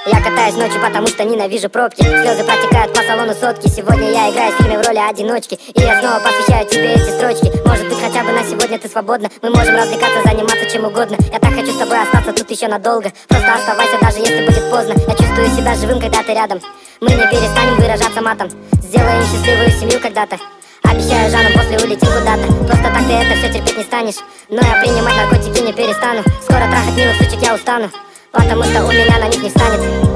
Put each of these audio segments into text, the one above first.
Я катаюсь ночью, потому что ненавижу пробки. Слезы протекают по салону сотки. Сегодня я играю в фильме в роли одиночки, и я снова посвящаю тебе эти строчки. Может быть, хотя бы на сегодня ты свободна. Мы можем развлекаться, заниматься чем угодно. Я так хочу с тобой остаться тут еще надолго. Просто оставайся, даже если будет поздно. Я чувствую себя живым, когда ты рядом. Мы не перестанем выражаться матом. Сделаем счастливую семью когда-то. Обещаю, Жанна, после улетим куда-то. Просто так ты это все терпеть не станешь. Но я принимать наркотики не перестану. Скоро трахать милых сучек я устану, потому что у меня на них не встанет.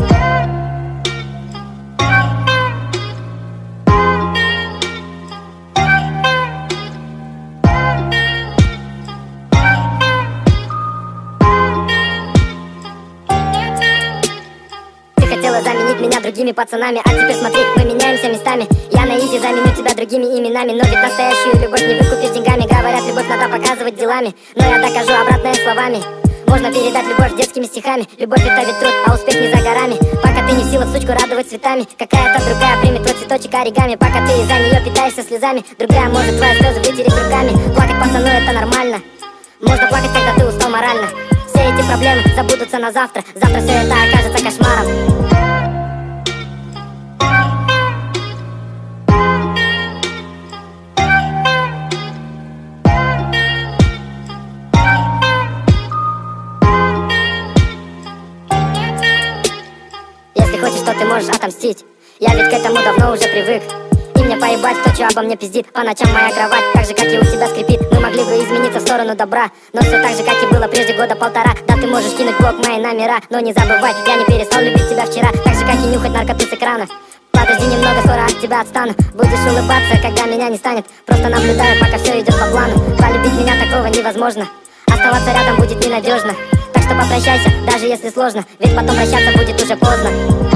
Ты хотела заменить меня другими пацанами, а теперь смотри, мы меняемся местами. Я на изи заменю тебя другими именами, но ведь настоящую любовь не выкупишь деньгами. Говорят, любовь надо показывать делами, но я докажу обратное словами. Можно передать любовь детскими стихами. Любовь это ведь труд, а успех не за горами. Пока ты не в силах сучку радовать цветами, какая-то другая примет твой цветочек оригами. Пока ты из-за нее питаешься слезами, другая может твои слезы вытереть руками. Плакать, пацану, это нормально. Можно плакать, когда ты устал морально. Все эти проблемы забудутся на завтра. Завтра все это окажется кошмаром. Если хочешь, то ты можешь отомстить. Я ведь к этому давно уже привык. И мне поебать, кто чё обо мне пиздит. По ночам моя кровать так же, как и у тебя скрипит. Мы могли бы измениться в сторону добра, но все так же, как и было прежде года полтора. Да, ты можешь кинуть блок мои номера, но не забывай, я не перестал любить тебя вчера. Так же, как и нюхать наркоты с экрана. Подожди немного, скоро от тебя отстану. Будешь улыбаться, когда меня не станет. Просто наблюдаю, пока все идет по плану. Полюбить меня такого невозможно. Оставаться рядом будет ненадежно. Так что попрощайся, даже если сложно, ведь потом прощаться будет уже поздно.